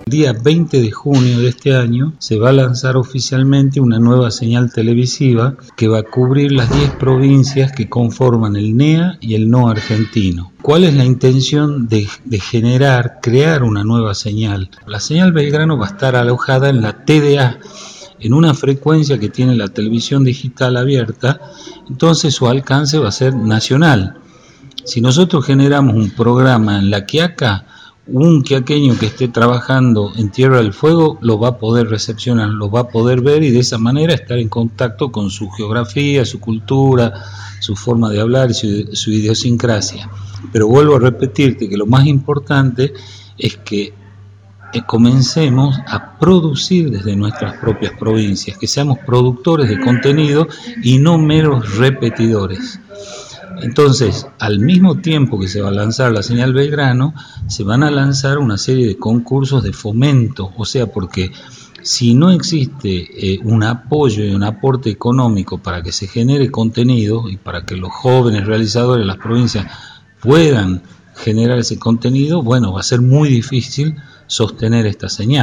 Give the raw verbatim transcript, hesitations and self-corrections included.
El día veinte de junio de este año se va a lanzar oficialmente una nueva señal televisiva que va a cubrir las diez provincias que conforman el N E A y el No Argentino. ¿Cuál es la intención de, de generar, crear una nueva señal? La señal Belgrano va a estar alojada en la T D A, en una frecuencia que tiene la televisión digital abierta, entonces su alcance va a ser nacional. Si nosotros generamos un programa en La Quiaca, un quiaqueño que esté trabajando en Tierra del Fuego lo va a poder recepcionar, lo va a poder ver y de esa manera estar en contacto con su geografía, su cultura, su forma de hablar y su, su idiosincrasia. Pero vuelvo a repetirte que lo más importante es que comencemos a producir desde nuestras propias provincias, que seamos productores de contenido y no meros repetidores. Entonces, al mismo tiempo que se va a lanzar la señal Belgrano, se van a lanzar una serie de concursos de fomento, o sea, porque si no existe eh, un apoyo y un aporte económico para que se genere contenido y para que los jóvenes realizadores de las provincias puedan generar ese contenido, bueno, va a ser muy difícil sostener esta señal.